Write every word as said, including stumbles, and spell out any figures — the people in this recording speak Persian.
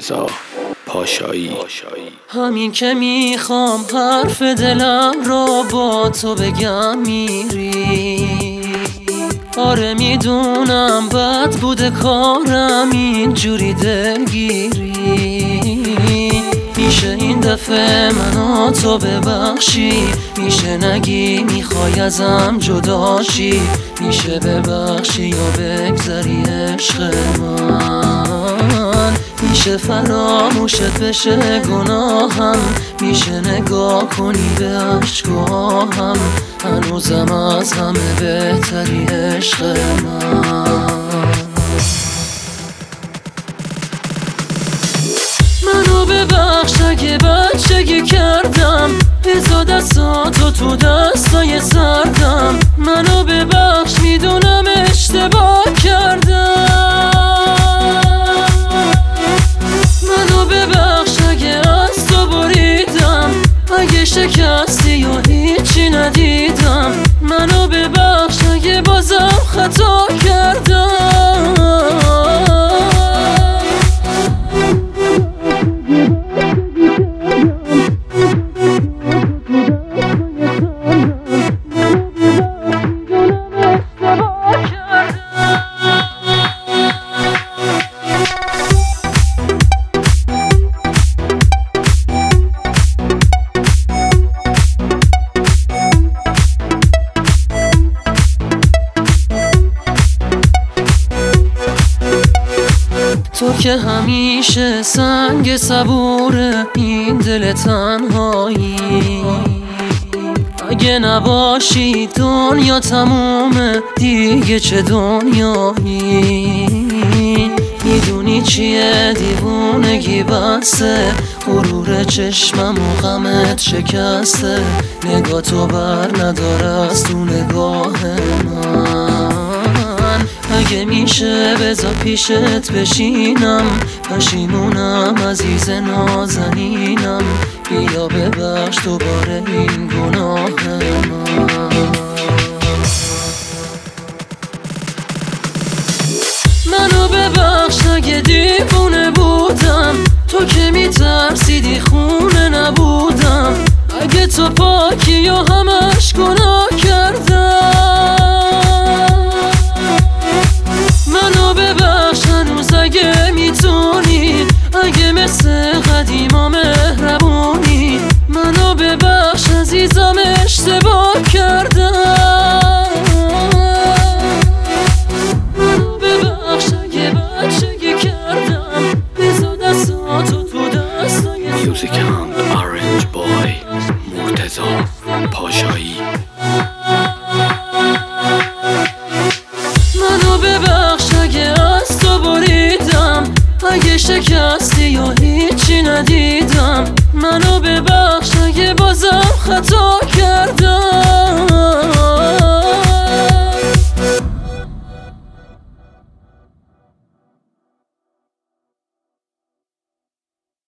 مرتضی پاشایی. همین که میخوام حرف دلم رو با تو بگم میری. آره میدونم بد بوده کارم اینجوری دلگیری. میشه این دفعه منو تو ببخشی، میشه نگی میخوای ازم جداشی، میشه ببخشی یا بگذری عشق من، میشه فراموشت بشه گناهم، میشه نگاه کنی به عشقاهم، هنوزم از همه بهتری عشق من. منو ببخش اگه بچگی کردم، بذار دستاتو تو دستای سردم. منو ببخش میدونم اشتباه کردم. منو ببخش اگه از تو بریدم، اگه شکستی و هیچی ندیدم. منو ببخش اگه بازم خطا کردم. تو که همیشه سنگ صبور این دل تنهایی، اگه نباشی دنیا تمومه دیگه چه دنیایی. میدونی چیه دیوونگی بسته، غرور چشمم و غمت شکسته. نگاه تو بر نداره از تو نگاه من. اگه میشه بذار پیشت بشینم، پشیمونم عزیز نازنینم. بیا ببخش دوباره این گناه من. منو ببخش اگه دیوونه بودم، تو که میترسیدی خونه نبودم. اگه تو پاکی و همش گناه کردم. منو ببخش هنوز اگه میتونی، اگه مثل قدیما مهربونی. منو ببخش عزیزم اشتباه کردم. منو ببخش اگه بچگی کردم، بذار دستاتو تو دستای میوزیک اند آرنج بای مرتضی پاشایی. منو ببخش اگه از تو بریدم، اگه شکستی یا هیچی ندیدم. منو ببخش اگه بازم خطا کردم.